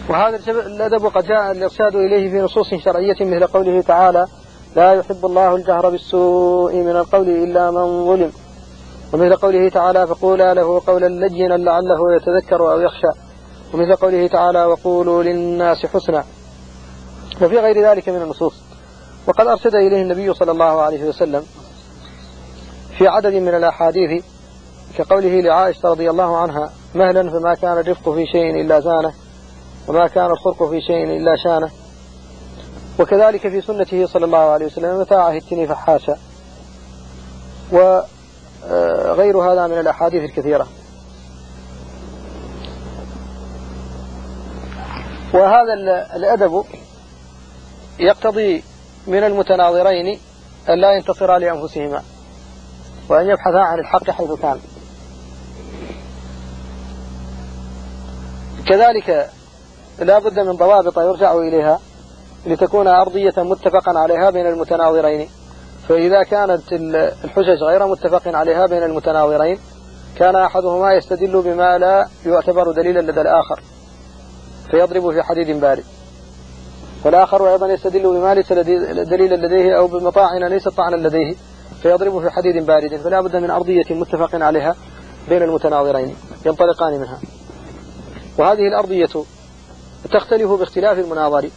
وهذا الأدب قد جاء الإرشاد إليه في نصوص شرعية مثل قوله تعالى: لا يحب الله الجهر بالسوء من القول إلا من ظلم، ومثل قوله تعالى: فقولا له قولا لينا لعله يتذكر أو يخشى، ومثل قوله تعالى: وقولوا للناس حسنا، وفي غير ذلك من النصوص. وقد أرشد إليه النبي صلى الله عليه وسلم في عدد من الأحاديث كقوله لعائشة رضي الله عنها: مهلا فما كان الرفق في شيء إلا زانه، وما كان الخرق في شيء إلا شانه. وكذلك في سنته صلى الله عليه وسلم: متى عهدتني فحاشا، وغير هذا من الأحاديث الكثيرة. وهذا الأدب يقتضي من المتناظرين أن لا ينتصرا لأنفسهما، وأن يبحثا عن الحق حيث كان. كذلك لا بد من ضوابط يرجع إليها لتكون أرضية متفقا عليها بين المتناظرين. فإذا كانت الحجج غير متفق عليها بين المتناظرين كان أحدهما يستدل بما لا يعتبر دليلا لدى الآخر فيضرب في حديد بارد، والآخر أيضا يستدل بما ليس دليلا لديه أو بمطاعن ليس طعنا لديه فيضرب في حديد بارد. فلا بد من أرضية متفق عليها بين المتناظرين ينطلقان منها. وهذه الأرضية تختلف باختلاف المناظر.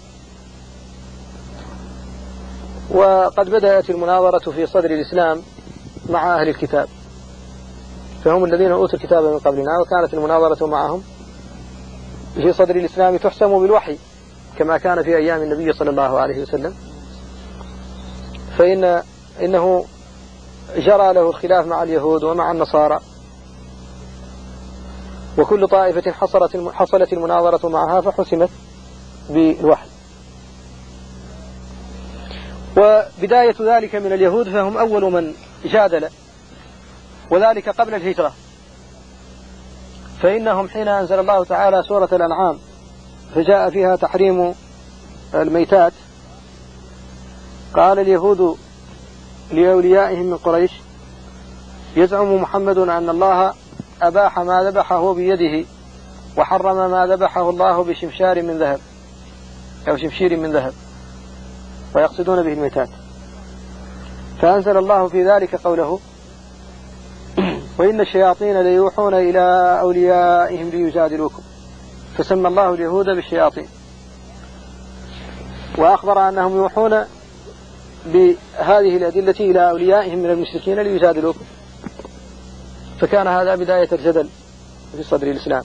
وقد بدأت المناظرة في صدر الإسلام مع أهل الكتاب، فهم الذين أوتوا الكتاب من قبلنا، وكانت المناظرة معهم في صدر الإسلام تحسم بالوحي كما كان في أيام النبي صلى الله عليه وسلم، فإنه جرى له الخلاف مع اليهود ومع النصارى، وكل طائفة حصلت المناظرة معها فحسمت بالوحي. وبداية ذلك من اليهود، فهم أول من جادل، وذلك قبل الهجرة، فإنهم حين أنزل الله تعالى سورة الأنعام فجاء فيها تحريم الميتات قال اليهود لأوليائهم من قريش: يزعم محمد أن الله أباح ما ذبحه بيده وحرم ما ذبحه الله بشمشار من ذهب أو شمشير من ذهب، ويقصدون به الميتات. فأنزل الله في ذلك قوله: وإن الشياطين ليوحون إلى أوليائهم ليجادلوكم، فسمى الله اليهود بالشياطين، وأخبر أنهم يوحون بهذه الأدلة إلى أوليائهم من المشركين ليجادلوكم، فكان هذا بداية الجدل في صدر الإسلام.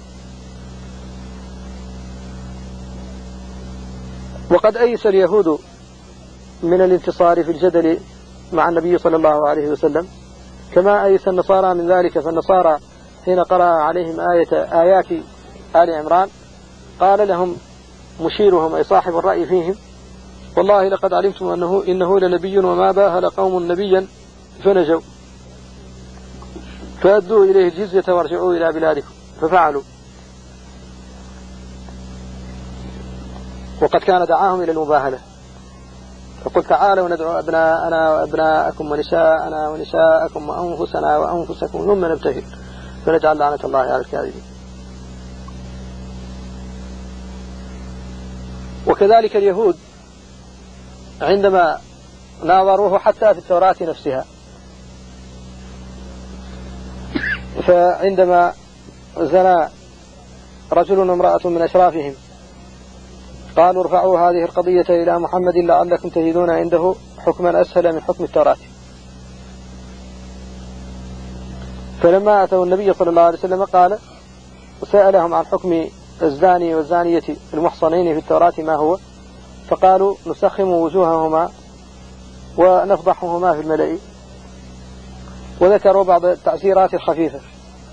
وقد أيس اليهود من الانتصار في الجدل مع النبي صلى الله عليه وسلم كما أيس النصارى من ذلك. فالنصارى حين قرأ عليهم آيات آل عمران قال لهم مشيرهم أي صاحب الرأي فيهم: والله لقد علمتم إنه لنبي وما باهل قوم نبيا فنجوا، فأدوا إليه الجزية وارجعوا إلى بلادكم، ففعلوا. وقد كان دعاهم إلى المباهلة، فقل تعالوا ندعو أبناءنا وأبناءكم ونساءنا ونساءكم وأنفسنا وأنفسكم ثم نبتهل فنجعل لعنة الله على الكاذبين. وكذلك اليهود عندما ناظروه حتى في التوراة نفسها، فعندما زنى رجل وامرأة من أشرافهم قالوا: ارفعوا هذه القضية إلى محمد لعلكم تجدون عنده حكما أسهل من حكم التوراة. فلما أتوا النبي صلى الله عليه وسلم قال وسألهم عن حكم الزاني والزانية المحصنين في التوراة ما هو، فقالوا: نسخم وجوههما ونفضحهما في الملأ، وذكروا بعض التعسيرات الخفيفة.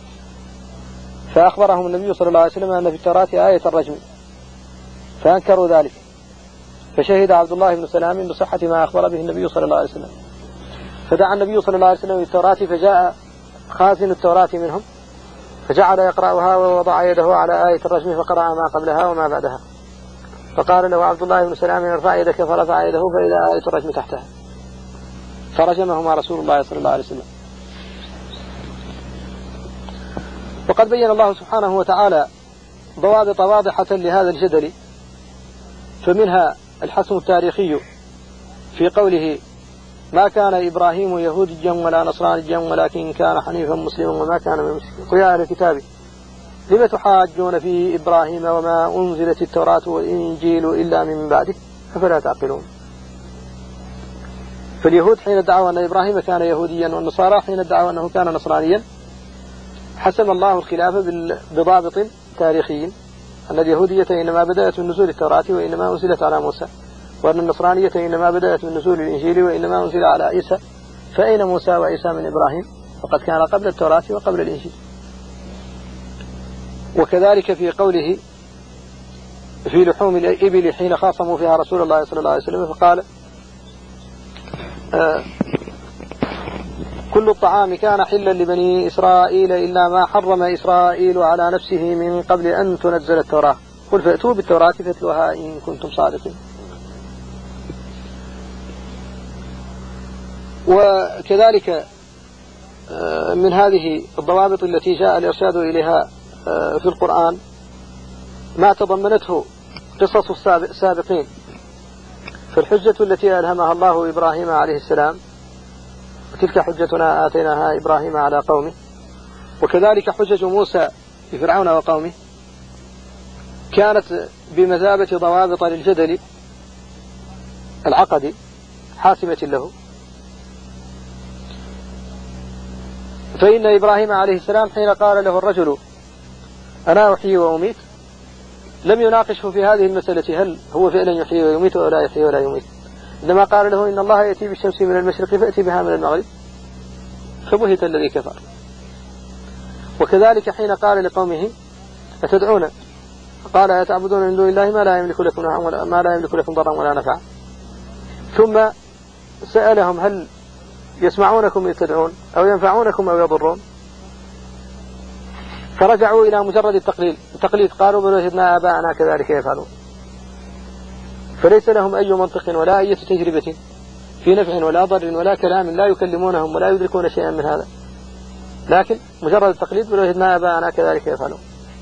فأخبرهم النبي صلى الله عليه وسلم أن في التوراة آية الرجم، فأنكروا ذلك، فشهد عبد الله بن سلام بصحة ما أخبر به النبي صلى الله عليه وسلم، فدعا النبي صلى الله عليه وسلم بالتوراة، فجاء خازن التوراة منهم فجعل يقرأها ووضع يده على آية الرجم فقرأ ما قبلها وما بعدها، فقال له عبد الله بن سلام: ارفع يدك، فرفع يده فإذا آية الرجم تحتها، فرجمهما رسول الله صلى الله عليه وسلم. وقد بين الله سبحانه وتعالى ضوابط واضحة لهذا الجدل، فمنها الحسم التاريخي في قوله ما كان إبراهيم يهوديا ولا نصرانيا ولكن كان حنيفا مسلما وما كان من المشركين. قل يا أهل الكتاب لم تحاجون في إبراهيم وما أنزلت التوراة والإنجيل إلا من بعده أفلا تعقلون. فاليهود حين ادعوا أن إبراهيم كان يهوديا والنصارى حين ادعوا أنه كان نصرانيا حسم الله الخلاف بضابط تاريخي، أن اليهودية إنما بدأت من نزول التوراة وإنما أنزلت على موسى، وأن النصرانية إنما بدأت من نزول الإنجيل وإنما أنزل على عيسى. فأين موسى وعيسى من إبراهيم؟ فقد كان قبل التوراة وقبل الإنجيل. وكذلك في قوله في لحوم الإبل حين خاصموا فيها رسول الله صلى الله عليه وسلم فقال كل الطعام كان حلا لبني إسرائيل إلا ما حرم إسرائيل على نفسه من قبل أن تنزل التوراة، قل فأتوا بالتوراة فاتلوها إن كنتم صادقين. وكذلك من هذه الضوابط التي جاء الإرشاد إليها في القرآن ما تضمنته قصص السابقين، فالحجة التي ألهمها الله إبراهيم عليه السلام وتلك حجتنا آتيناها إبراهيم على قومه، وكذلك حجج موسى لفرعون وقومه كانت بمثابة ضوابط للجدل العقدي حاسمة له. فإن إبراهيم عليه السلام حين قال له الرجل أنا أحيي وأميت لم يناقشه في هذه المسألة هل هو فعلا يحيي ويميت أو لا يحيي ولا يميت، إنما قال له إن الله يأتي بالشمس من المشرق فأتي بها من المغرب، فبهت الذي كفر. وكذلك حين قال لقومه أتدعون قال أتعبدون من دون الله ما لا يملك لكم ضرا ولا نفعا، ثم سألهم هل يسمعونكم إذ تدعون أو ينفعونكم أو يضرون، فرجعوا إلى مجرد التقليد قالوا بل وجدنا آباءنا كذلك يفعلون، فليس لهم أي منطق ولا أي تجربة في نفع ولا ضر ولا كلام، لا يكلمونهم ولا يدركون شيئا من هذا، لكن مجرد التقليد بل وجدنا آباءنا كذلك يفعلون.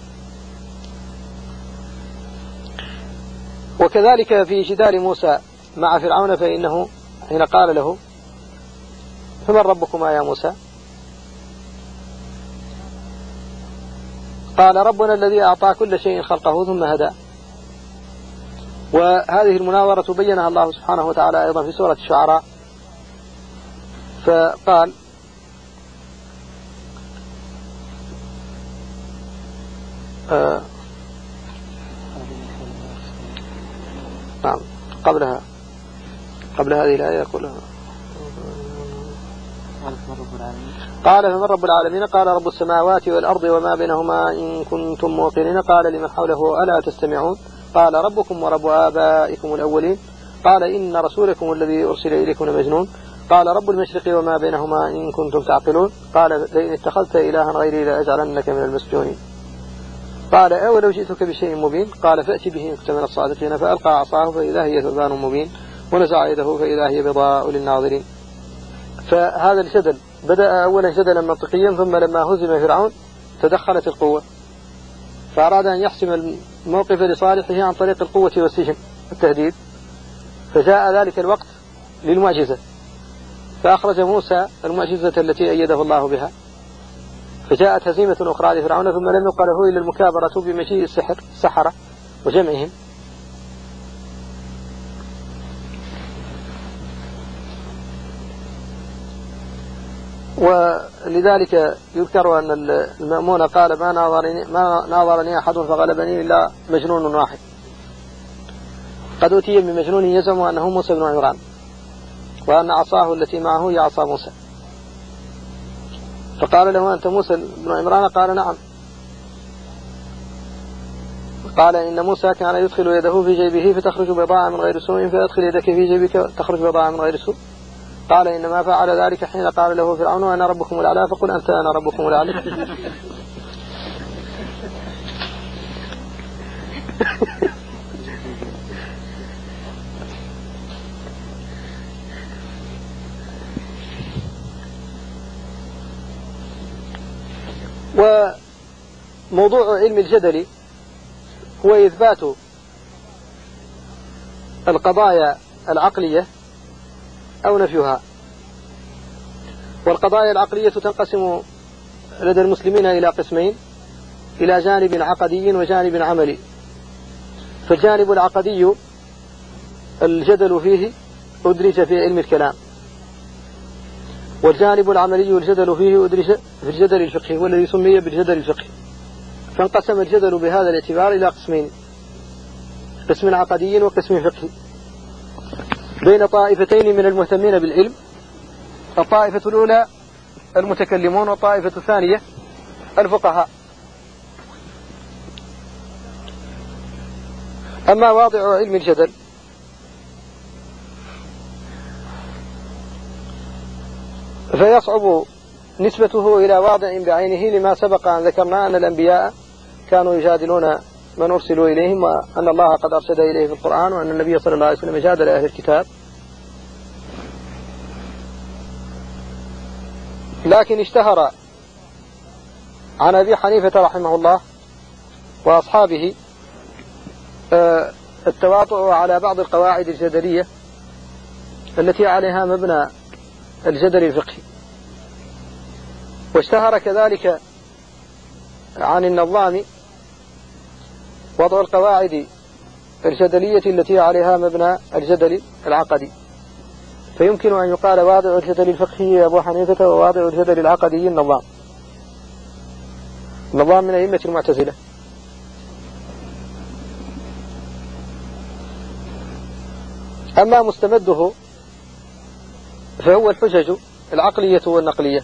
وكذلك في جدال موسى مع فرعون فإنه حين قال له فمن ربكما يا موسى قال ربنا الذي أعطى كل شيء خلقه ثم هدى. وهذه المناظرة بينها الله سبحانه وتعالى أيضا في سورة الشعراء، فقال نعم قبل هذه الآية يقول قال فمن رب العالمين قال رب السماوات والأرض وما بينهما إن كنتم موقنين قال لمن حوله ألا تستمعون قال ربكم ورب آبائكم الأولين قال إن رسولكم الذي أرسل إليكم لمجنون قال رب المشرق وما بينهما إن كنتم تعقلون قال لئن اتخذت إلها غيري لأجعلنك من المسجونين قال أولو جئتك بشيء مبين قال فأتي به إن كنت من الصادقين فألقى عصاه فإذا هي ثعبان مبين ونزع يده فإذا هي بيضاء للناظرين. فهذا الجدل بدأ أولا جدلا منطقيا، ثم لما هزم فرعون تدخلت القوة فأراد أن يحسم الموقف لصالحه عن طريق القوة والسجن التهديد، فجاء ذلك الوقت للمعجزة فأخرج موسى المعجزة التي أيده الله بها، فجاءت هزيمة أخرى لفرعون ثم لم يقل له إلا المكابرة بمجيء السحرة وجمعهم. ولذلك يذكر أن المأمون قال ما ناظرني أحد فغلبني إلا مجنون واحد، قد أتي بمجنون يزعم أنه موسى بن عمران وأن عصاه التي معه هي عصا موسى، فقال له أنت موسى بن عمران قال نعم، قال إن موسى كان يدخل يده في جيبه فتخرج بضاعة من غير سوء فأدخل يدك في جيبك تخرج بضاعة من غير سوء، قال إنما فعل ذلك حين قال له فرعون أنا ربكم الأعلى فقل أنت أنا ربكم الأعلى. وموضوع علم الجدل هو إثبات القضايا العقلية أو نفيها. والقضايا العقلية تنقسم لدى المسلمين إلى قسمين: إلى جانب عقدي وجانب عملي. فالجانب العقدي الجدل فيه أدرج في علم الكلام، والجانب العملي الجدل فيه أدرج في الجدل الفقهي والذي سمي بالجدل الفقهي. فانقسم الجدل بهذا الاعتبار إلى قسمين: قسم عقدي وقسم فقهي، بين طائفتين من المهتمين بالعلم: الطائفة الأولى المتكلمون، والطائفة الثانية الفقهاء. أما واضع علم الجدل فيصعب نسبته إلى واضع بعينه، لما سبق أن ذكرنا أن الأنبياء كانوا يجادلون من أرسلوا إليهم، وأن الله قد أرشد إليه في القرآن، وأن النبي صلى الله عليه وسلم جادل أهل الكتاب. لكن اشتهر عن أبي حنيفة رحمه الله وأصحابه التواطؤ على بعض القواعد الجدلية التي عليها مبنى الجدل الفقهي. واشتهر كذلك عن النظام وضع القواعد الجدلية التي عليها مبنى الجدل العقدي. فيمكن أن يقال واضع الجدل الفقهي أبو حنيفة، وواضع الجدل العقدي النظام من أئمة المعتزلة. أما مستمده فهو الحجج العقلية والنقلية.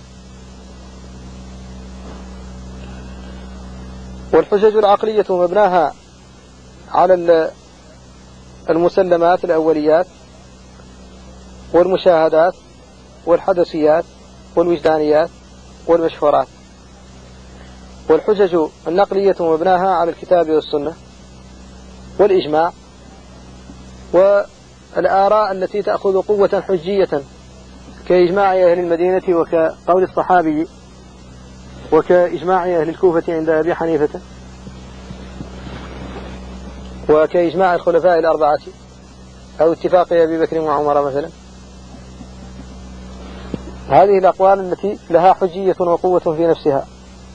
والحجج العقلية مبناها على المسلمات الأوليات والمشاهدات والحدثيات والوجدانيات والمشهورات. والحجج النقلية مبناها على الكتاب والسنة والإجماع والآراء التي تأخذ قوة حجية، كإجماع أهل المدينة وكقول الصحابي، وكإجماع أهل الكوفة عند أبي حنيفة، وكإجماع الخلفاء الأربعة، أو اتفاق أبي بكر وعمر مثلا. هذه الأقوال التي لها حجية وقوة في نفسها.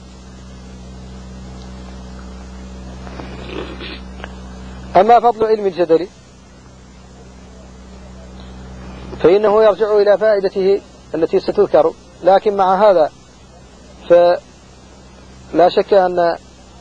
أما فضل علم الجدل فإنه يرجع إلى فائدته التي ستذكر، لكن مع هذا فلا شك أن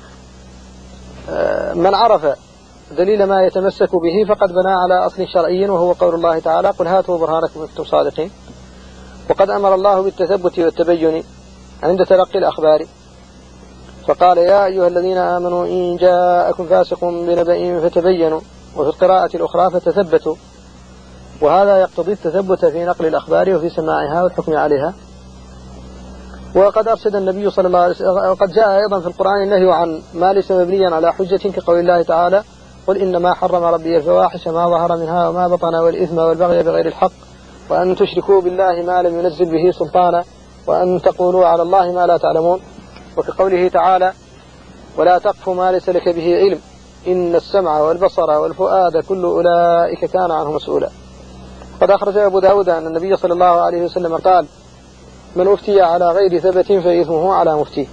من عرف دليل ما يتمسك به فقد بنى على أصل شرعي، وهو قول الله تعالى: قل هاتوا برهانكم إن كنتم صادقين. وقد أمر الله بالتثبت والتبين عند تلقي الأخبار، فقال: يا أيها الذين آمنوا إن جاءكم فاسق بنبأ فتبينوا، وفي القراءة الأخرى فتثبتوا. وهذا يقتضي التثبت في نقل الأخبار وفي سماعها والحكم عليها. وقد أرشد النبي صلى الله عليه وسلم، وقد جاء أيضا في القرآن النهي عن ما ليس مبنيا على حجة، كقول الله تعالى: قل إنما حرم ربي الفواحش ما ظهر منها وما بطن والإثم والبغي بغير الحق وأن تشركوا بالله ما لم ينزل به سلطانا وأن تقولوا على الله ما لا تعلمون. وكقوله تعالى: ولا تقف ما ليس لك به علم إن السمع والبصر والفؤاد كل أولئك كان عنه مسؤولا. قد أخرج أبو داود أن النبي صلى الله عليه وسلم قال: من أفتي على غير ثبت فإثمه على مفتيه.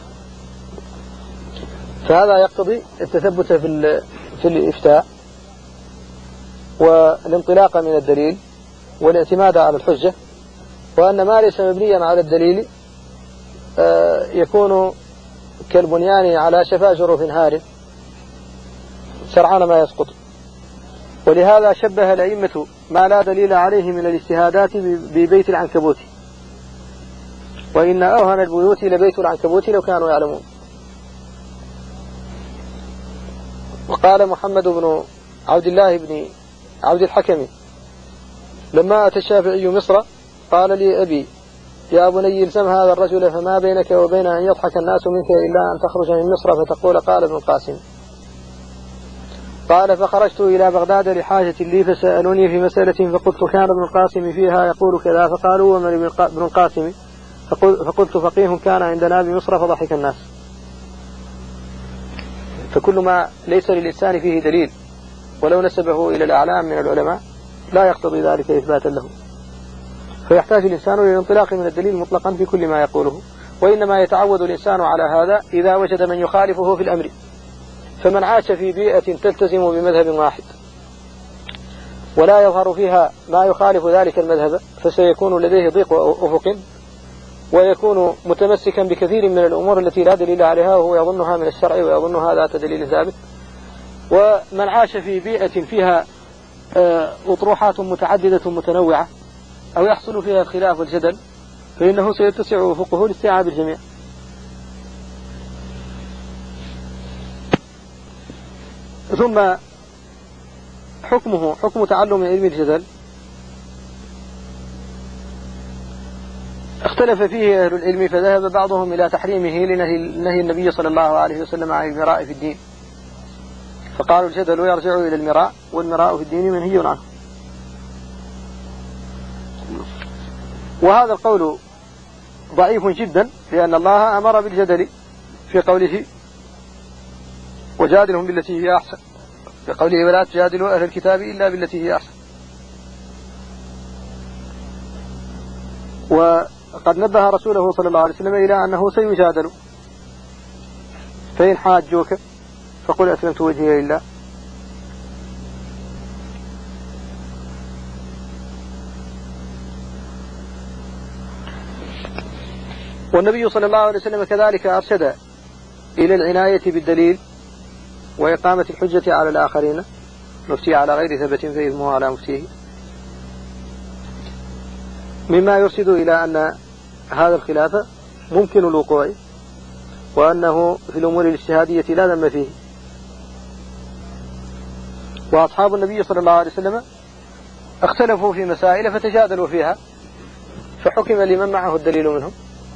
فهذا يقتضي التثبت في الإفتاء والانطلاق من الدليل والاعتماد على الحجة، وأن ما ليس مبنيا على الدليل يكون كالبنيان على شفا جرف هار سرعان ما يسقط. ولهذا شبه الأئمة ما لا دليل عليه من الاجتهادات ببيت العنكبوت، وإن أوهن البيوت لبيت العنكبوت لو كانوا يعلمون. وقال محمد بن عبد الله بن عبد الحكم لما أتى الشافعي مصر قال لي أبي: يا بني الزم هذا الرجل، فما بينك وبين أن يضحك الناس منك إلا أن تخرج من مصر فتقول قال ابن القاسم. قال: فخرجت إلى بغداد لحاجة لي فسألوني في مسألة فقلت كان ابن القاسم فيها يقول كذا، فقالوا: ومن ابن القاسم؟ فقلت: فقيه كان عندنا بمصر، فضحك الناس. فكل ما ليس للإنسان فيه دليل ولو نسبه إلى الأعلام من العلماء لا يقتضي ذلك إثباتا له، فيحتاج الإنسان إلى الانطلاق من الدليل مطلقا في كل ما يقوله. وإنما يتعود الإنسان على هذا إذا وجد من يخالفه في الأمر، فمن عاش في بيئة تلتزم بمذهب واحد ولا يظهر فيها ما يخالف ذلك المذهب فسيكون لديه ضيق أفق، ويكون متمسكا بكثير من الأمور التي لا دليل عليها وهو يظنها من الشرع ويظنها ذات دليل ثابت. ومن عاش في بيئة فيها أطروحات متعددة متنوعة أو يحصل فيها الخلاف والجدل فإنه سيتسع أفقه لاستيعاب الجميع. ثم حكم تعلم علم الجدل اختلف فيه أهل العلم، فذهب بعضهم إلى تحريمه لنهي النبي صلى الله عليه وسلم عن المراء في الدين، فقالوا الجدل يرجع إلى المراء والمراء في الدين منهي عنه. وهذا القول ضعيف جدا، لأن الله أمر بالجدل في قوله وجادلهم بالتي هي أحسن، في قوله ولا تجادلوا أهل الكتاب إلا بالتي هي أحسن. وقد نبه رسوله صلى الله عليه وسلم إلى أنه سيجادل، فإن حاجوك فقل أسلمت وجهي لله. والنبي صلى الله عليه وسلم كذلك أرشد إلى العناية بالدليل وإقامة الحجة على الآخرين، مفتي على غير ثبت فإثمه على مفتيه، مما يرشد إلى أن هذا الخلاف ممكن الوقوع، وأنه في الأمور الاجتهادية لا ذم فيه. وأصحاب النبي صلى الله عليه وسلم اختلفوا في مسائل فتجادلوا فيها فحكم لمن معه الدليل منهم.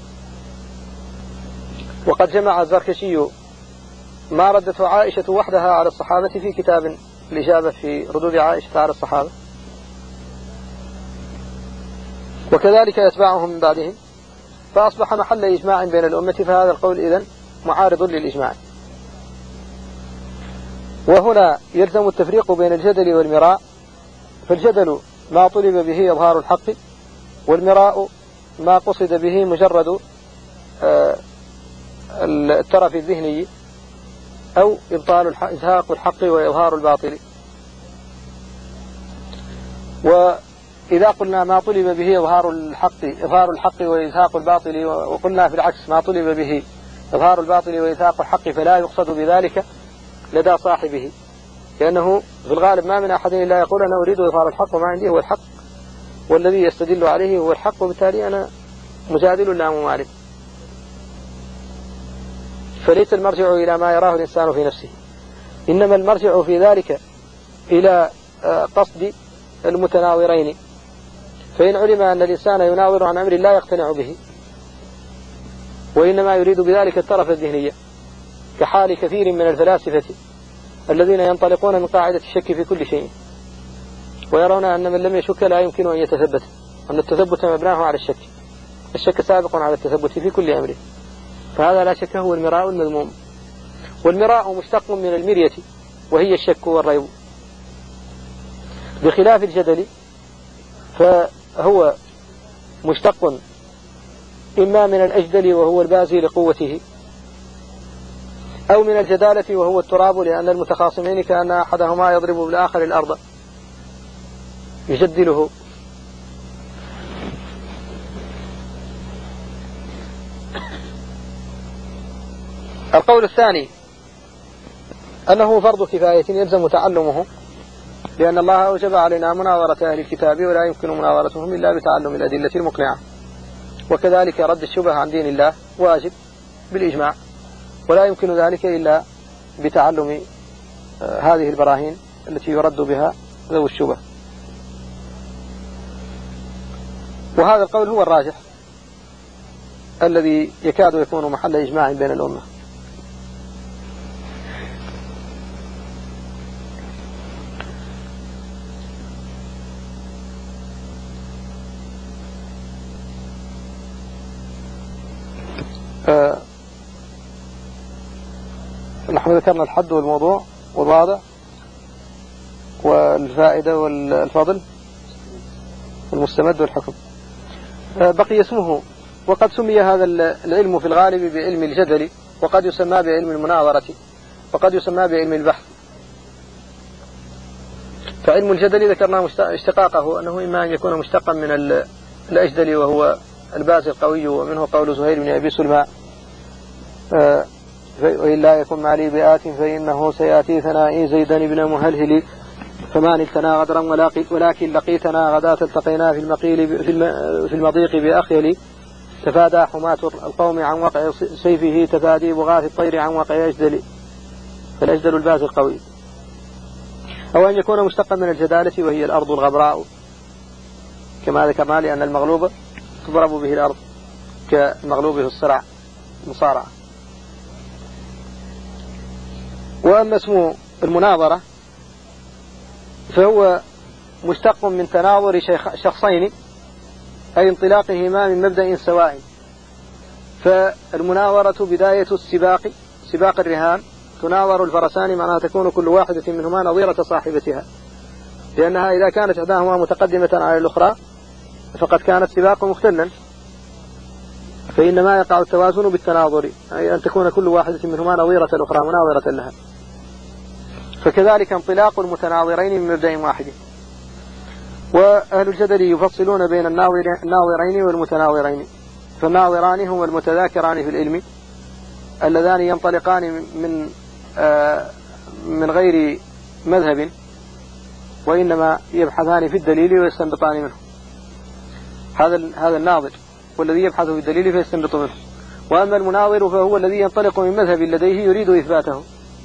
وقد جمع الزركشي ما ردته عائشة وحدها على الصحابة في كتاب الإجابة في ردود عائشة على الصحابة، وكذلك يتبعهم من بعدهم، فأصبح محل إجماع بين الأمة، فهذا القول إذن معارض للإجماع. وهنا يلزم التفريق بين الجدل والمراء، فالجدل ما طلب به إظهار الحق، والمراء ما قصد به مجرد الترف الذهني أو إزهاق الحق وإظهار الباطل. وإذا قلنا ما طلب به إظهار الحق وإزهاق الباطل، وقلنا في العكس ما طلب به إظهار الباطل وإزهاق الحق، فلا يقصد بذلك لدى صاحبه، لأنه في الغالب ما من أحد إلا يقول أنا أريد إظهار الحق وما عندي هو الحق والذي يستدل عليه هو الحق، وبالتالي أنا مجادل لا ممارس. فليس المرجع إلى ما يراه الإنسان في نفسه، إنما المرجع في ذلك إلى قصد المتناورين. فإن علم أن الإنسان يناور عن أمر لا يقتنع به وإنما يريد بذلك الترف الذهنية، كحال كثير من الفلاسفة الذين ينطلقون من قاعدة الشك في كل شيء، ويرون أن من لم يشك لا يمكن أن يتثبت، أن التثبت مبناه على الشك، الشك سابق على التثبت في كل أمر، فهذا لا شك هو المراء المذموم. والمراء مشتق من المرية وهي الشك والريب، بخلاف الجدل فهو مشتق إما من الأجدل وهو البازي لقوته، أو من الجدالة وهو التراب، لأن المتخاصمين كأن أحدهما يضرب بالآخر الأرض يجدله. القول الثاني أنه فرض كفاية يلزم تعلمه، لأن الله أوجب علينا مناظرة أهل الكتاب ولا يمكن مناظرتهم إلا بتعلم الأدلة المقنعة، وكذلك رد الشبه عن دين الله واجب بالإجماع، ولا يمكن ذلك إلا بتعلم هذه البراهين التي يرد بها ذو الشبه. وهذا القول هو الراجح الذي يكاد يكون محل إجماع بين الأمة. نحن ذكرنا الحد والموضوع والواضع والفائدة والفضل والمستمد والحكم. بقي اسمه. وقد سمي هذا العلم في الغالب بعلم الجدل، وقد يسمى بعلم المناظرة، وقد يسمى بعلم البحث. فعلم الجدل ذكرنا اشتقاقه أنه إما أن يكون مشتقا من الأجدل وهو الباز القوي، ومنه قول زهير بن أبي سلمى وإلا يكن معلي بآت فإنه سيأتي ثنائي زيدا بن مهلهل فما نلتنا غدرا ولكن لقيتنا غداة التقينا في المضيق بأخيل تفادى حماة القوم عن وقع سيفه تفادي بغاث الطير عن وقع أجدل، فالأجدل الباز القوي. أو أن يكون مشتقا من الجدالة وهي الأرض الغبراء كما ذكرنا، لأن المغلوب تضرب به الأرض كالمغلوب في الصراع المصارعة. وأما اسم المناظرة فهو مشتق من تناظر شخصين، أي انطلاقهما من مبدأ سواء. فالمناظرة بداية سباق الرهان، تناظر الفرسان، معناها تكون كل واحدة منهما نظيرة صاحبتها، لأنها إذا كانت إحداهما متقدمة على الأخرى فقد كان السباق مختلا، فإنما يقع التوازن بالتناظر، أي أن تكون كل واحدة منهما نظيرة الأخرى مناظرة لها. فكذلك انطلاق المتناظرين من مبدأ واحد. وأهل الجدل يفصلون بين الناظرين والمتناظرين، فالناظران هما المتذاكران في العلم اللذان ينطلقان من غير مذهب، وإنما يبحثان في الدليل ويستنبطان منه. هذا الناظر والذي يبحث في الدليل فيستنبط منه. وأما المناظر فهو الذي ينطلق من مذهب لديه يريد إثباته.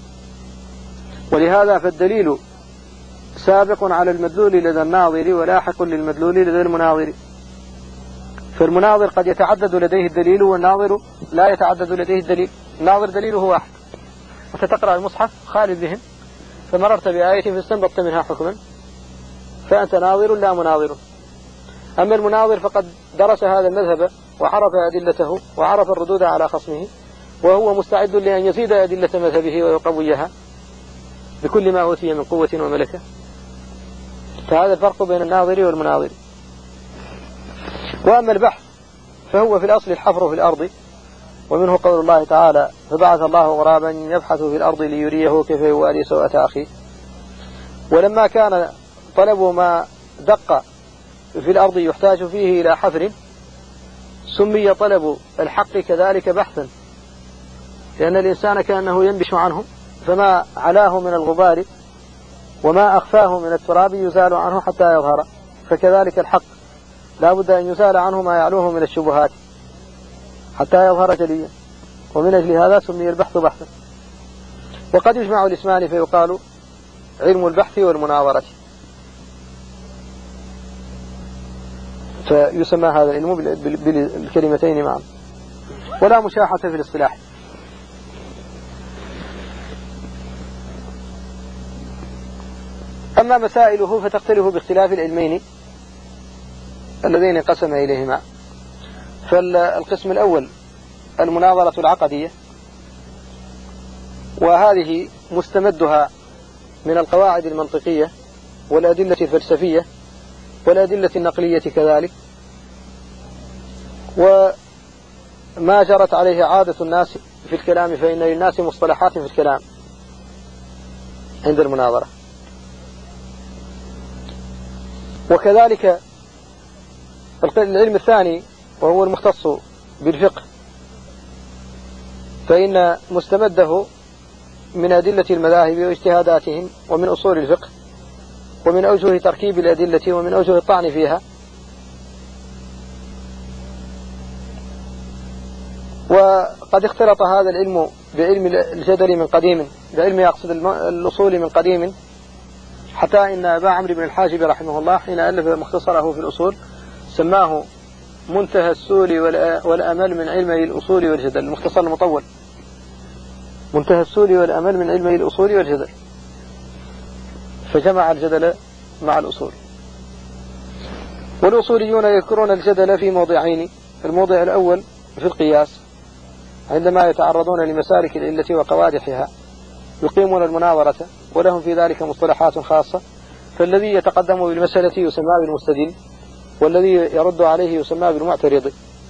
ولهذا فالدليل سابق على المدلول لدى الناظر ولاحق للمدلول لدى المناظر. فالمناظر قد يتعدد لديه الدليل، والناظر لا يتعدد لديه الدليل. الناظر دليله واحد. أنت تقرأ المصحف خالد بهم فمررت بآية فاستنبطت منها حكما، فأنت ناظر لا مناظر. أما المناظر فقد درس هذا المذهب وعرف أدلته وعرف الردود على خصمه، وهو مستعد لأن يزيد أدلة مذهبه ويقويها بكل ما أوتي من قوة وملكة. فهذا الفرق بين الناظر والمناظر. وأما البحث فهو في الأصل الحفر في الأرض، ومنه قول الله تعالى فبعث الله غرابا يبحث في الأرض ليريه كيف يواري سوءة أخيه. ولما كان طلب ما دق في الأرض يحتاج فيه إلى حفر، سمي طلب الحق كذلك بحثا، لأن الإنسان كأنه ينبش عنه، فما علاه من الغبار وما أخفاه من التراب يزال عنه حتى يظهر. فكذلك الحق لا بد أن يزال عنه ما يعلوه من الشبهات حتى يظهر جليا، ومن أجل هذا سمي البحث بحثا. وقد يجمع الاسمان فيقال علم البحث والمناظرة، فيسمى هذا العلم بالكلمتين معا، ولا مشاحة في الاصطلاح. أما مسائله فتختلف باختلاف العلمين الذين انقسم إليهما. فالقسم الأول المناظرة العقدية، وهذه مستمدها من القواعد المنطقية والأدلة الفلسفية والأدلة النقلية كذلك، وما جرت عليه عادة الناس في الكلام، فإن للناس مصطلحات في الكلام عند المناظرة. وكذلك العلم الثاني وهو المختص بالفقه، فإن مستمده من أدلة المذاهب واجتهاداتهم ومن أصول الفقه ومن أوجه تركيب الأدلة ومن أوجه الطعن فيها. وقد اختلط هذا العلم بعلم الجدل من قديم، بعلم يقصد الأصول من قديم، حتى إن أبا عمرو بن الحاجب رحمه الله حين ألف مختصره في الأصول سماه منتهى السول والأمل من علمي الأصول والجدل، المختصر المطول، منتهى السول والأمل من علمي الأصول والجدل، فجمع الجدل مع الأصول. والأصوليون يذكرون الجدل في موضعين: الموضع الأول في القياس عندما يتعرضون لمسالك العلة وقوادحها يقيمون المناظرة ولهم في ذلك مصطلحات خاصة، فالذي يتقدم بالمسألة يسمى بالمستدل، والذي يرد عليه يسمى بالمعترض.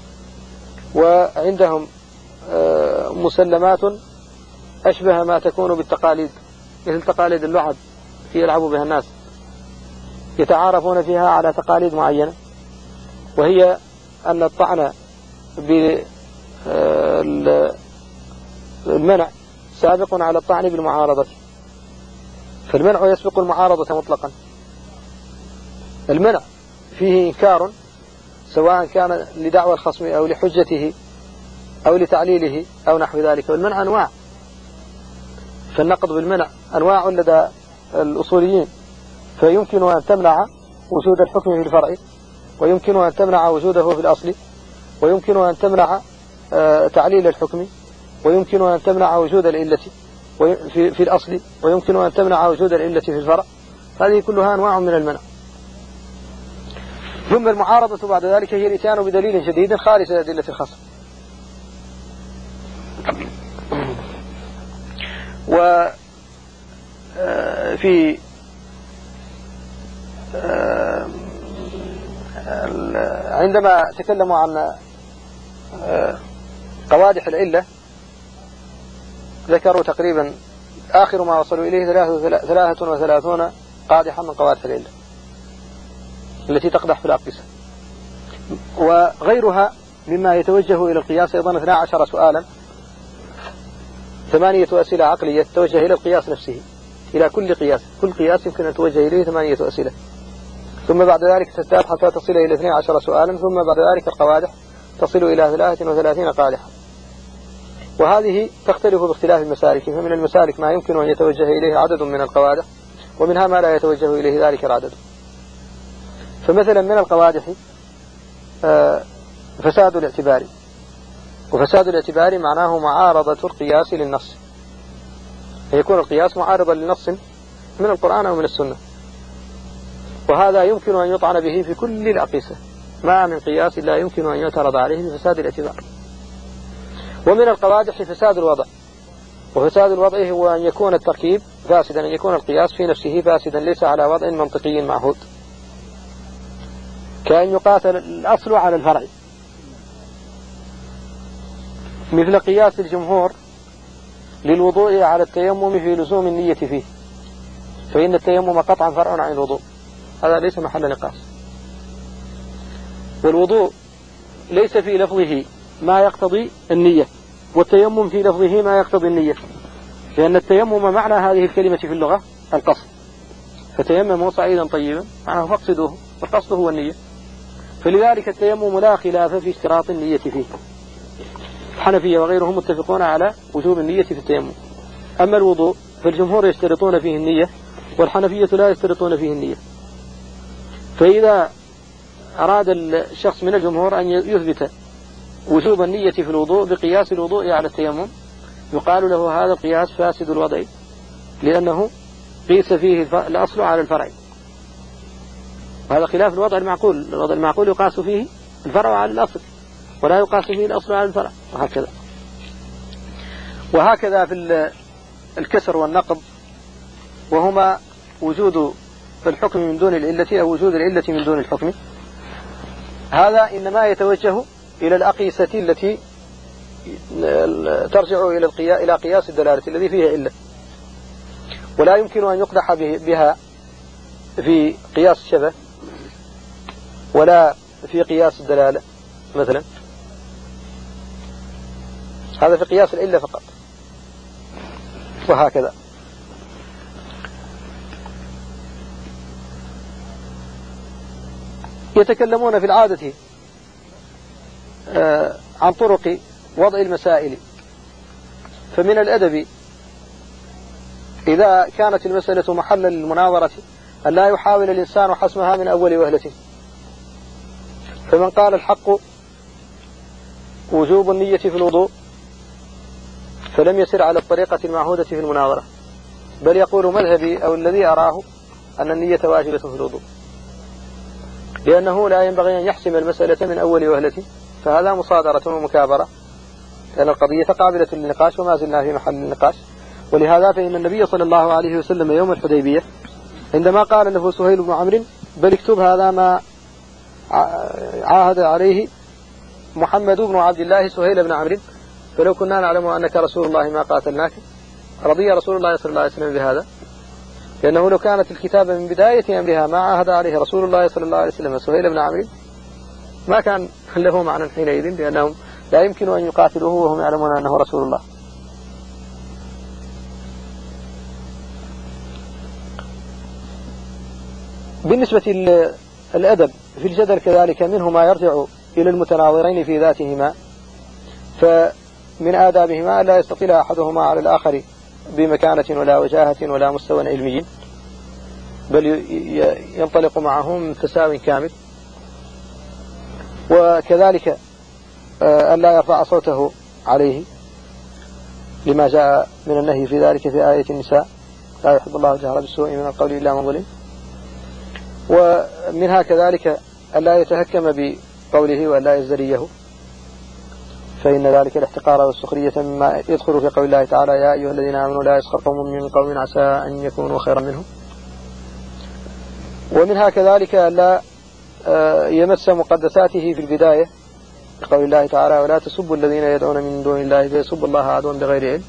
وعندهم مسلمات أشبه ما تكون بالتقاليد، مثل تقاليد اللعب يلعب بها الناس، يتعارفون فيها على تقاليد معينة، وهي أن الطعن بالمنع سابق على الطعن بالمعارضة، فالمنع يسبق المعارضة مطلقا. المنع فيه إنكار سواء كان لدعوى الخصم أو لحجته أو لتعليله أو نحو ذلك، والمنع أنواع، فالنقض بالمنع أنواع لدى الأصوليين، فيمكن أن تمنع وجود الحكم في الفرع، ويمكن أن تمنع وجوده في الأصل، ويمكن أن تمنع تعليل الحكم، ويمكن أن تمنع وجود العلة في الأصل، ويمكن أن تمنع وجود العلة في الفرع. هذه كلها أنواع من المنع. ثم المعارضة بعد ذلك هي الإتيان بدليل جديد خارج أدلة الخصم. وفي عندما تكلموا عن قوادح العلة ذكروا تقريبا آخر ما وصلوا إليه 33 قادحا من قوادح العلة التي تقدح في الأقيسة، وغيرها مما يتوجه إلى القياس أيضا 12 سؤالا، 8 أسئلة عقلية تتوجه إلى القياس نفسه، إلى كل قياس، كل قياس يمكن أن توجه إليه 8 أسئلة، ثم بعد ذلك تزداد حتى تصل إلى 12 سؤالا، ثم بعد ذلك القوادح تصل إلى 33 قادحا. وهذه تختلف باختلاف المسالك، فمن المسالك ما يمكن أن يتوجه إليه عدد من القوادح، ومنها ما لا يتوجه إليه ذلك العدد. فمثلا من القوادح فساد الاعتبار، وفساد الاعتبار معناه معارضة القياس للنص، فيكون القياس معارضا لنص من القرآن أو من السنة، وهذا يمكن أن يطعن به في كل الأقيسة، ما من قياس لا يمكن أن يعترض عليه بفساد الاعتبار. ومن القوادح فساد الوضع، وفساد الوضع هو أن يكون التركيب فاسدا، أن يكون القياس في نفسه فاسدا ليس على وضع منطقي معهود، كأن يقاتل الأصل على الفرع، مثل قياس الجمهور للوضوء على التيمم في لزوم النية فيه، فإن التيمم قطعا فرع عن الوضوء، هذا ليس محل نقاش. والوضوء ليس في لفظه ما يقتضي النية، والتيمم في لفظه ما يقتضي النية، لأن التيمم معنى هذه الكلمة في اللغة القصد، فتيمموا صعيدا طيبا معناه فاقصدوه، والقصد هو النية، فلذلك التيمم لا خلاف في اشتراط النية فيه، الحنفية وغيرهم متفقون على وجوب النية في التيمم. أما الوضوء فالجمهور يشترطون فيه النية، والحنفية لا يشترطون فيه النية، فإذا أراد الشخص من الجمهور أن يثبت وجوب النية في الوضوء بقياس الوضوء على التيمم، يقال له هذا القياس فاسد الوضع، لأنه قيس فيه الأصل على الفرع، وهذا خلاف الوضع المعقول. الوضع المعقول يقاس فيه الفرع على الأصل، ولا يقاس فيه الأصل على الفرع، وهكذا في الكسر والنقض، وهما وجود الحكم من دون العلة أو وجود العلة من دون الحكم. هذا إنما يتوجه إلى الأقيسة التي ترجع إلى قياس الدلالة الذي فيه علة، ولا يمكن أن يقدح بها في قياس الشبه ولا في قياس الدلالة مثلا، هذا في قياس العلة فقط. وهكذا يتكلمون في العادة عن طرق وضع المسائل، فمن الأدب إذا كانت المسألة محلا للمناظرة أن لا يحاول الإنسان حسمها من أول وهلة، فمن قال الحق وجوب النية في الوضوء فلم يسر على الطريقة المعهودة في المناظرة، بل يقول مذهبي أو الذي أراه أن النية واجبة في الوضوء، لأنه لا ينبغي أن يحسم المسألة من أول وهلة، فهذا مصادرة ومكابرة، لأن القضية قابلة للنقاش وما زلنا في محل النقاش، ولهذا فإن النبي صلى الله عليه وسلم يوم الحديبية عندما قال له سهيل بن عمرو بل اكتب هذا ما عاهد عليه محمد بن عبد الله سهيل بن عمرو فلو كنا نعلم أنك رسول الله ما قاتلناك، رضي رسول الله صلى الله عليه وسلم بهذا، لأنه لو كانت الكتابة من بداية أمرها ما عاهد عليه رسول الله صلى الله عليه وسلم سهيل بن عمرو ما كان له معنى حينئذ، لأنهم لا يمكن أن يقاتلوه وهم يعلمون أنه رسول الله. بالنسبة للأدب في الجدل كذلك منه ما يرجع إلى المتناظرين في ذاتهما، فمن آدابهما لا يستطيل أحدهما على الآخر بمكانة ولا وجاهة ولا مستوى علمي، بل ينطلق معهم من تساوي كامل. وكذلك ألا يرفع صوته عليه لما جاء من النهي في ذلك في آية النساء لا يحب الله الجهر بالسوء من القول إلا من ظلم. ومنها كذلك ألا يتهكم بقوله وألا يزدريه، فإن ذلك الاحتقار والسخرية مما يدخل في قول الله تعالى يا أيها الذين آمنوا لا يسخر قوم من قوم عسى أن يكونوا خيرا منهم. ومنها كذلك ألا يمس مقدساته في البداية قول الله تعالى ولا تسبوا الذين يدعون من دون الله فيسبوا الله عدوا بغير علم.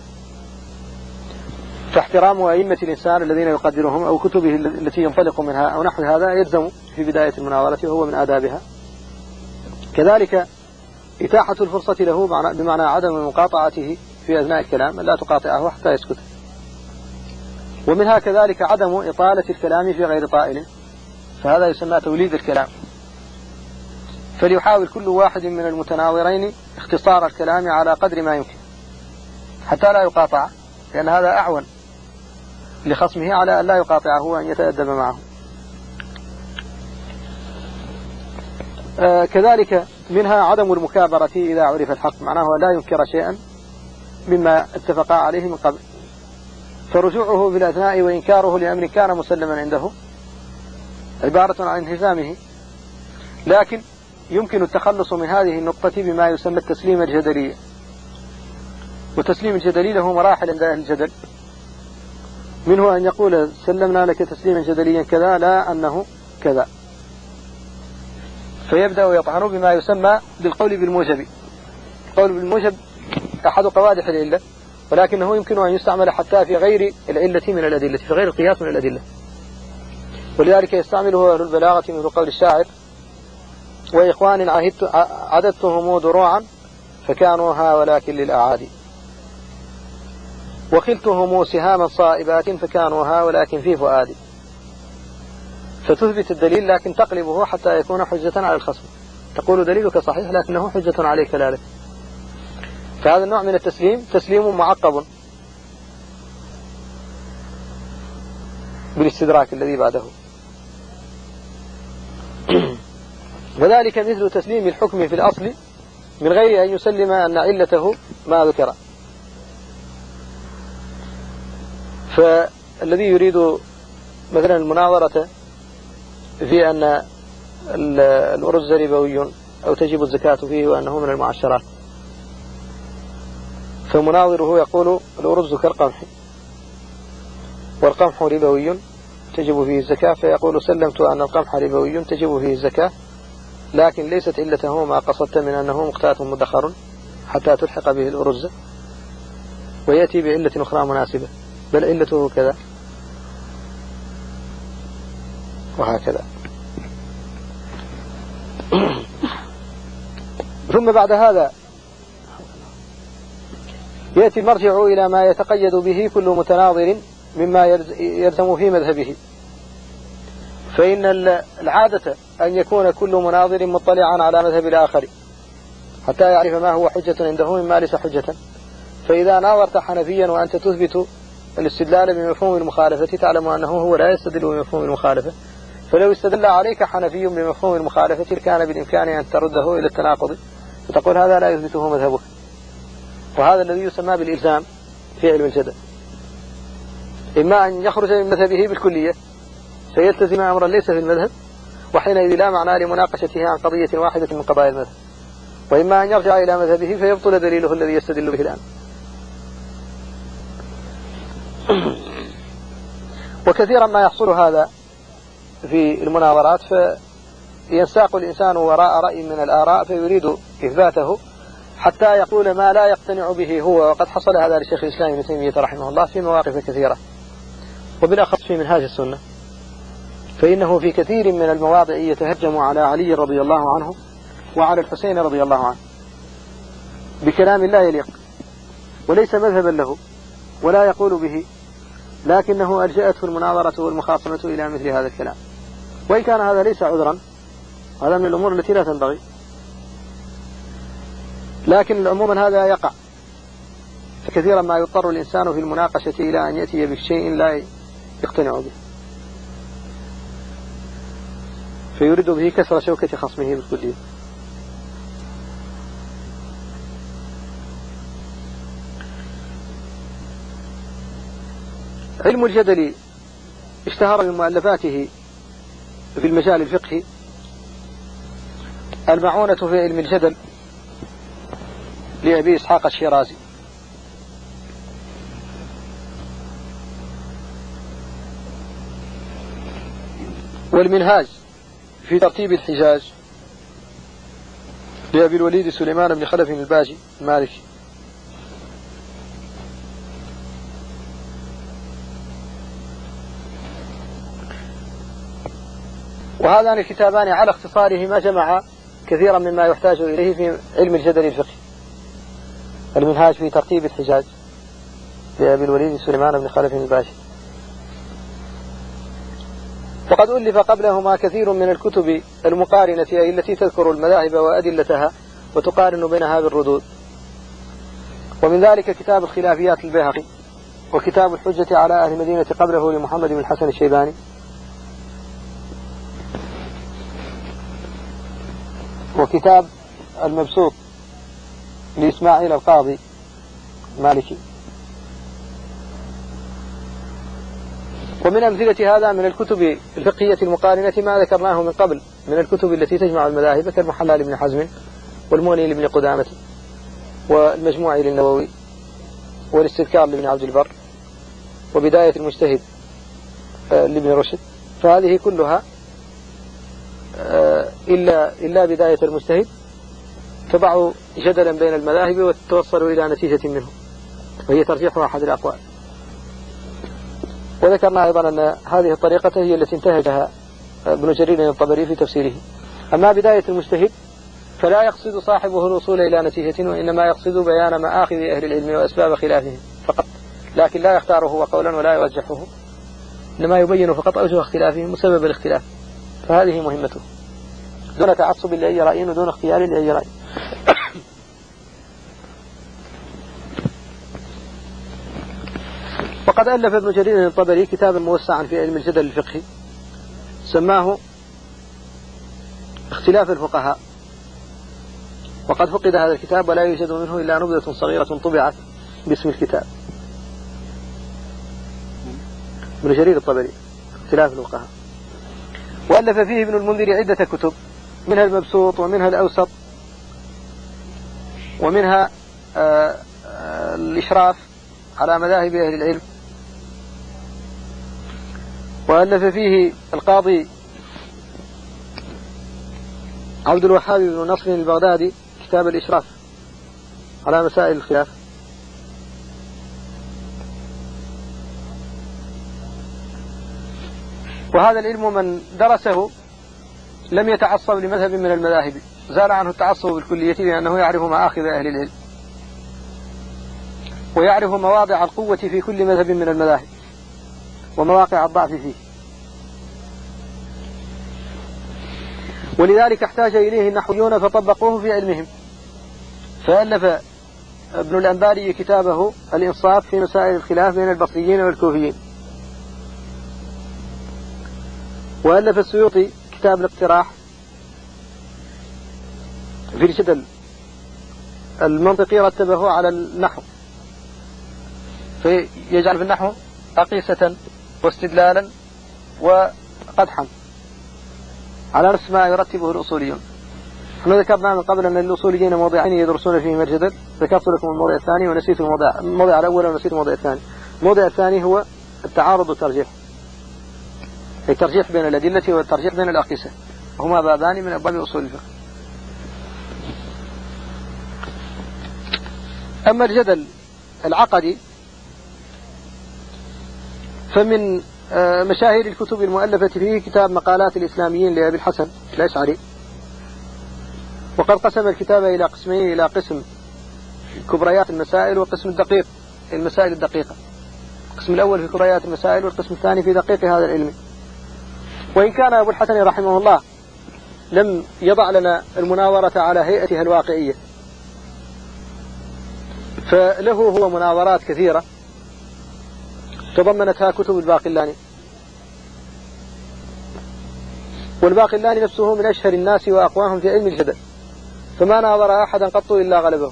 فاحترام أئمة الإنسان الذين يقدرهم أو كتبه التي ينطلق منها أو نحو هذا يلزم في بداية المناظرة وهو من آدابها. كذلك إتاحة الفرصة له بمعنى عدم مقاطعته في أثناء الكلام، لا تقاطعه حتى يسكت. ومنها كذلك عدم إطالة الكلام في غير طائل، فهذا يسمى توليد الكلام، فليحاول كل واحد من المتناظرين اختصار الكلام على قدر ما يمكن حتى لا يقاطع، لأن هذا أعون لخصمه على أن لا يقاطعه وأن يتأدب معه. كذلك منها عدم المكابرة إذا عرف الحق، معناه لا ينكر شيئا مما اتفقا عليه من قبل، فرجوعه في الأثناء وإنكاره لأمر كان مسلما عنده عبارة عن انهزامه. لكن يمكن التخلص من هذه النقطة بما يسمى التسليم الجدلي، وتسليم الجدلي له مراحل عند أهل الجدل، منه أن يقول سلمنا لك تسليما جدليا كذا لا أنه كذا، فيبدأ يطعن بما يسمى بالقول بالموجب. القول بالموجب أحد قوادح العلة، ولكنه يمكن أن يستعمل حتى في غير العلة من الأدلة، في غير القياس من الأدلة، ولذلك يستعمله أهل البلاغة من قول الشاعر وإخوان عددتهم دروعا فكانوها ولكن للأعادي، وخلتهم سهاما صائبات فكانوها ولكن في فؤادي، فتثبت الدليل لكن تقلبه حتى يكون حجة على الخصم، تقول دليلك صحيح لكنه حجة عليك لا لك. فهذا النوع من التسليم تسليم معقب بالاستدراك الذي بعده. وذلك مثل تسليم الحكم في الأصل من غير أن يسلم أن علته ما ذكر. فالذي يريد مثلا المناظرة في أن الأرز ربوي أو تجب الزكاة فيه وأنه من المعشرات، فمناظره يقول الأرز كالقمح والقمح ربوي تجب فيه الزكاة، فيقول سلمت أن القمح ربوي تجب فيه الزكاة، لكن ليست علته ما قصدت من أنه مقتات مدخر حتى تلحق به الأرز، ويأتي بعلة أخرى مناسبة، بل علته كذا وهكذا. ثم بعد هذا يأتي المرجع إلى ما يتقيد به كل متناظر مما يلزم في مذهبه، فإن العادة أن يكون كل مناظر مطلعا على مذهب الآخر حتى يعرف ما هو حجة عنده مما ليس حجة. فإذا ناظرت حنفيا وأنت تثبت الاستدلال بمفهوم المخالفة تعلم أنه هو لا يستدل بمفهوم المخالفة، فلو استدل عليك حنفي بمفهوم المخالفة كان بالإمكان أن ترده إلى التناقض وتقول هذا لا يثبته مذهبه. وهذا الذي يسمى بالإلزام في علم الجدل، إما أن يخرج من مذهبه بالكلية فيلتزم أمرا ليس في المذهب، وحينئذ لا معنى لمناقشته عن قضية واحدة من قضايا المذهب، وإما أن يرجع إلى مذهبه فيبطل دليله الذي يستدل به الآن. وكثيرا ما يحصل هذا في المناظرات، فينساق الإنسان وراء رأي من الآراء فيريد إثباته حتى يقول ما لا يقتنع به هو. وقد حصل هذا لشيخ الإسلام ابن تيمية رحمه الله في مواقف كثيرة، وبالأخص في منهاج السنة، فإنه في كثير من المواضع يتهجم على علي رضي الله عنه وعلى الحسين رضي الله عنه بكلام لا يليق وليس مذهبا له ولا يقول به، لكنه ألجأته المناظرة والمخاصمة إلى مثل هذا الكلام. وإن كان هذا ليس عذرا، هذا من الأمور التي لا تنبغي، لكن عموما هذا يقع. فكثيرا ما يضطر الإنسان في المناقشة إلى أن يأتي بشيء لا يقتنع به، فيريد به كسر شوكة خصمه بالكلية. علم الجدل اشتهر من مؤلفاته في المجال الفقهي المعونة في علم الجدل لأبي إسحاق الشيرازي، والمنهاج في ترتيب الحجاج لأبي الوليد سليمان بن خلف الباجي المالكي. وهذان الكتابان على اختصارهما جمع كثيرا مما يحتاج إليه في علم الجدل الفقهي. المنهاج في ترتيب الحجاج لأبي الوليد سليمان بن خلف الباجي. وقد ألف قبلهما كثير من الكتب المقارنة، أي التي تذكر المذاهب وأدلتها وتقارن بينها بالردود. ومن ذلك كتاب الخلافيات البيهقي، وكتاب الحجة على أهل المدينة قبله لمحمد بن الحسن الشيباني، وكتاب المبسوط لإسماعيل القاضي مالكي. ومن أمثلة هذا من الكتب الفقهية المقارنة ما ذكرناه من قبل من الكتب التي تجمع المذاهب كالمحلى لابن حزم، والمغني لابن قدامة، والمجموع للنووي، والاستذكار لابن عبد البر، وبداية المجتهد لابن رشد. فهذه كلها إلا بداية المجتهد تضع جدلا بين المذاهب وتتوصل إلى نتيجة منه، وهي ترجيح أحد الأقوال. وذكرنا أيضا أن هذه الطريقة هي التي انتهجها ابن جرير الطبري في تفسيره. أما بداية المجتهد فلا يقصد صاحبه الوصول إلى نتيجة، وإنما يقصد بيان مآخذ أهل العلم وأسباب خلافهم فقط، لكن لا يختاره هو قولا ولا يرجحه، إنما يبين فقط أوجه اختلافهم وسبب الاختلاف. فهذه مهمته دون تعصب لأي رأي ودون اختيار لأي رأي. وقد ألف ابن جرير الطبري كتابا موسعا في علم الجدل الفقهي سماه اختلاف الفقهاء، وقد فقد هذا الكتاب ولا يوجد منه إلا نبذة صغيرة طبعت باسم الكتاب. ابن جرير الطبري اختلاف الفقهاء. وألف فيه ابن المنذر عدة كتب، منها المبسوط، ومنها الأوسط، ومنها الإشراف على مذاهب أهل العلم. وألف فيه القاضي عبد الوهاب بن نصر البغدادي كتاب الإشراف على مسائل الخلاف. وهذا العلم من درسه لم يتعصب لمذهب من المذاهب، زال عنه التعصب بالكلية، لأنه يعرف مآخذ أهل العلم ويعرف مواضع القوة في كل مذهب من المذاهب ومواقع الضعف فيه. ولذلك احتاج إليه النحويون فطبقوه في علمهم، فألف ابن الأنباري كتابه الإنصاف في مسائل الخلاف بين البصريين والكوفيين. وألف السيوطي كتاب الاقتراح في الجدل المنطقي، رتبه على النحو، فيجعل في النحو أقيسة واستدلالا وقدحا على نفس ما يرتبه الأصوليون. احنا ذكرنا من قبل أن الأصوليين موضعين يدرسون فيهما الجدل، ذكرت لكم الموضع الثاني ونسيت الموضع الأول ونسيت الموضع الثاني. الموضع الثاني هو التعارض والترجيح، الترجيح بين الأدلة والترجيح بين الأقيسة، هما بابان من أبواب أصول الفقه. أما الجدل العقدي فمن مشاهير الكتب المؤلفة فيه كتاب مقالات الإسلاميين لأبي الحسن الأشعري، وقد قسم الكتاب إلى قسمين، إلى قسم كبريات المسائل وقسم الدقيق المسائل الدقيقة. القسم الأول في كبريات المسائل والقسم الثاني في دقيق هذا العلم. وإن كان أبو الحسن رحمه الله لم يضع لنا المناظرة على هيئتها الواقعية، فله هو مناظرات كثيرة تضمنتها كتب الباقلاني، والباقلاني نفسه من أشهر الناس وأقواهم في علم الجدل، فما ناظر أحدا قط إلا غلبه.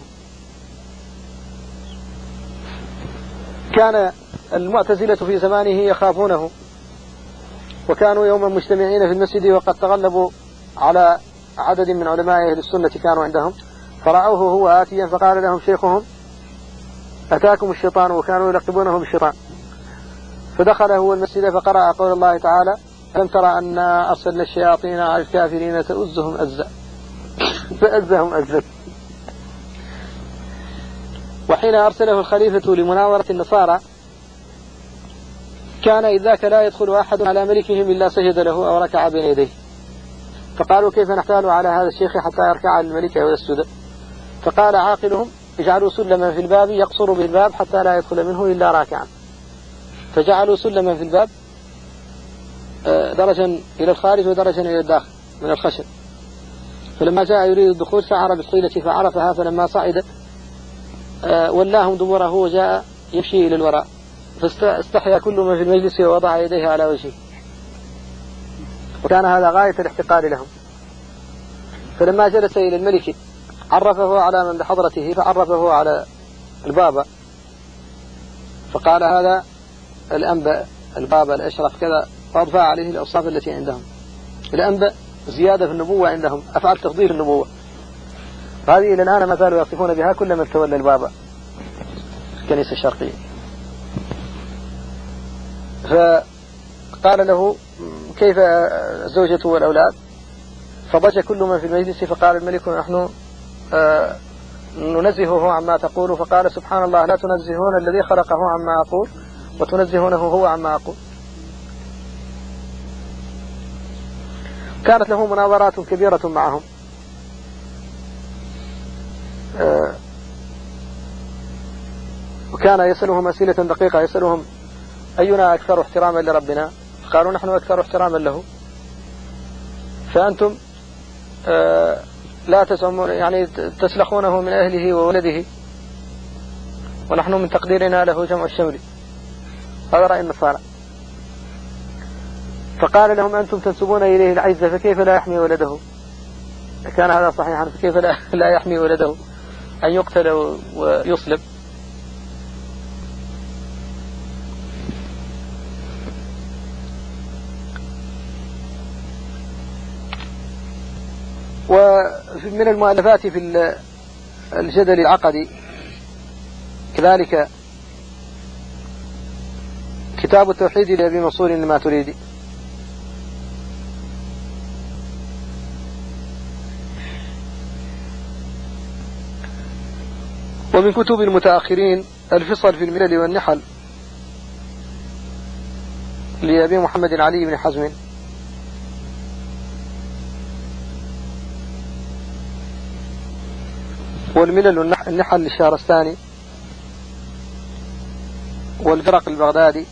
كان المعتزلة في زمانه يخافونه، وكانوا يوما مجتمعين في المسجد وقد تغلبوا على عدد من علماء أهل السنة كانوا عندهم، فرأوه هو آتيا فقال لهم شيخهم أتاكم الشيطان، وكانوا يلقبونه بالشيطان. فدخل هو المسجد فقرأ قول الله تعالى ألم ترى أن أرسلنا الشياطين على الكافرين تؤزهم أزا، فأزهم أزا. وحين أرسله الخليفة لمناورة النصارى كان إذ ذاك لا يدخل أحد على ملكهم إلا سجد له أو ركع بين يديه، فقالوا كيف نحتال على هذا الشيخ حتى يركع الملك ويسجد؟ فقال عاقلهم اجعلوا سلما في الباب يقصر به الباب حتى لا يدخل منه إلا راكعا، فجعلوا سلما في الباب درجا إلى الخارج ودرجا إلى الداخل من الخشب، فلما جاء يريد الدخول سعر بالحيلة فعرفها، فلما صعد ولاهم دبره وجاء يمشي إلى الوراء، فاستحيا كل من في المجلس ووضع يديه على وجهه، وكان هذا غاية الاحتقار لهم. فلما جلس إلى الملك عرفه على من بحضرته، فعرفه على البابا، فقال هذا الأنبا البابا الأشرف كذا، فأضفى عليه الأوصاف التي عندهم. الأنبا زيادة في النبوة عندهم، أفعل تفضيل النبوة، هذه إلى الآن ما زالوا يصفون بها كل من تولى البابا الكنيسة الشرقية. فقال له كيف زوجته والأولاد؟ فضج كل من في المجلس، فقال الملك نحن ننزهه عما تقول، فقال سبحان الله لا تنزهون الذي خلقه عما أقول وتنزهونه هو عما أقول. كانت له مناظرات كبيرة معهم، وكان يسألهم أسئلة دقيقة، يسألهم أينا أكثر احتراما لربنا؟ قالوا نحن أكثر احتراما له، فأنتم لا تزعمون يعني تسلخونه من أهله وولده، ونحن من تقديرنا له جمع الشمل، هذا رأي النصارى. فقال لهم أنتم تنسبون إليه العزة، فكيف لا يحمي ولده؟ كان هذا صحيحا، فكيف لا يحمي ولده أن يقتل ويصلب؟ ومن المؤلفات في الجدل العقدي كذلك كتاب التوحيد لأبي منصور الماتريدي، ومن كتب المتأخرين الفصل في الملل والنحل لأبي محمد علي بن حزم، والملل والنحل للشهرستاني، والفرق البغدادي،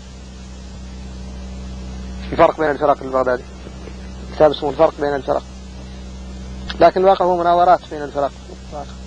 الفرق بين الفرق البغدادي، كتاب اسمه الفرق بين الفرق، لكن الواقع هو مناورات بين الفرق.